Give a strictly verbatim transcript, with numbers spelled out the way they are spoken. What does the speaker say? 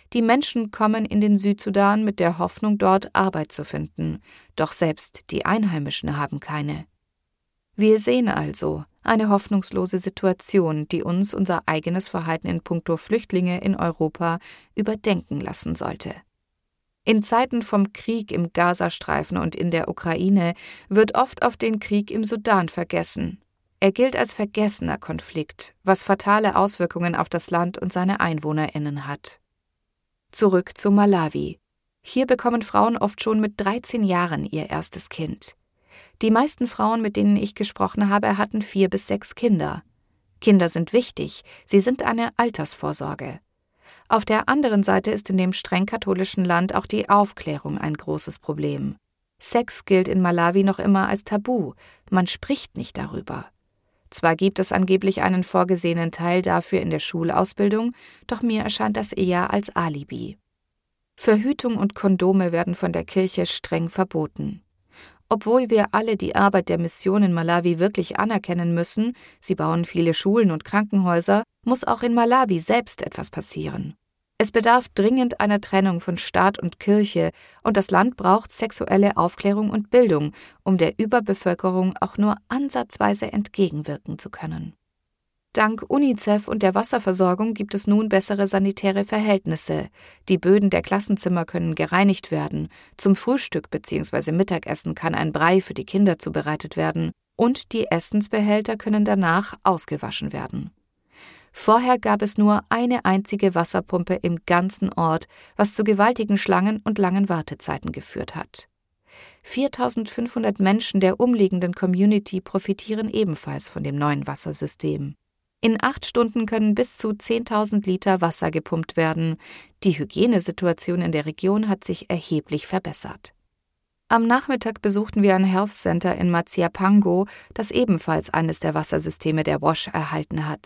Die Menschen kommen in den Südsudan mit der Hoffnung, dort Arbeit zu finden. Doch selbst die Einheimischen haben keine. Wir sehen also eine hoffnungslose Situation, die uns unser eigenes Verhalten in puncto Flüchtlinge in Europa überdenken lassen sollte. In Zeiten vom Krieg im Gazastreifen und in der Ukraine wird oft auf den Krieg im Sudan vergessen. Er gilt als vergessener Konflikt, was fatale Auswirkungen auf das Land und seine EinwohnerInnen hat. Zurück zu Malawi. Hier bekommen Frauen oft schon mit dreizehn Jahren ihr erstes Kind. Die meisten Frauen, mit denen ich gesprochen habe, hatten vier bis sechs Kinder. Kinder sind wichtig, sie sind eine Altersvorsorge. Auf der anderen Seite ist in dem streng katholischen Land auch die Aufklärung ein großes Problem. Sex gilt in Malawi noch immer als Tabu, man spricht nicht darüber. Zwar gibt es angeblich einen vorgesehenen Teil dafür in der Schulausbildung, doch mir erscheint das eher als Alibi. Verhütung und Kondome werden von der Kirche streng verboten. Obwohl wir alle die Arbeit der Mission in Malawi wirklich anerkennen müssen, sie bauen viele Schulen und Krankenhäuser, muss auch in Malawi selbst etwas passieren. Es bedarf dringend einer Trennung von Staat und Kirche und das Land braucht sexuelle Aufklärung und Bildung, um der Überbevölkerung auch nur ansatzweise entgegenwirken zu können. Dank UNICEF und der Wasserversorgung gibt es nun bessere sanitäre Verhältnisse. Die Böden der Klassenzimmer können gereinigt werden, zum Frühstück bzw. Mittagessen kann ein Brei für die Kinder zubereitet werden und die Essensbehälter können danach ausgewaschen werden. Vorher gab es nur eine einzige Wasserpumpe im ganzen Ort, was zu gewaltigen Schlangen und langen Wartezeiten geführt hat. viertausendfünfhundert Menschen der umliegenden Community profitieren ebenfalls von dem neuen Wassersystem. In acht Stunden können bis zu zehntausend Liter Wasser gepumpt werden. Die Hygienesituation in der Region hat sich erheblich verbessert. Am Nachmittag besuchten wir ein Health Center in Matsiapango, das ebenfalls eines der Wassersysteme der W A S H erhalten hat.